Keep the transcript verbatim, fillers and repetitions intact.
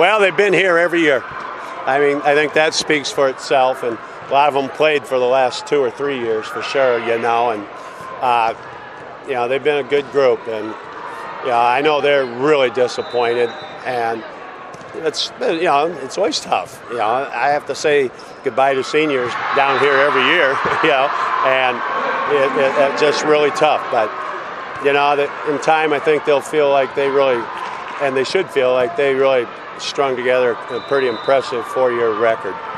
Well, they've been here every year. I mean, I think that speaks for itself, and a lot of them played for the last two or three years for sure, you know, and, uh, you know, they've been a good group, and, you know, I know they're really disappointed, and it's, you know, it's always tough. You know, I have to say goodbye to seniors down here every year, you know, and it, it, it's just really tough, but, you know, that in time I think they'll feel like they really, and they should feel like they really strung together a pretty impressive four-year record.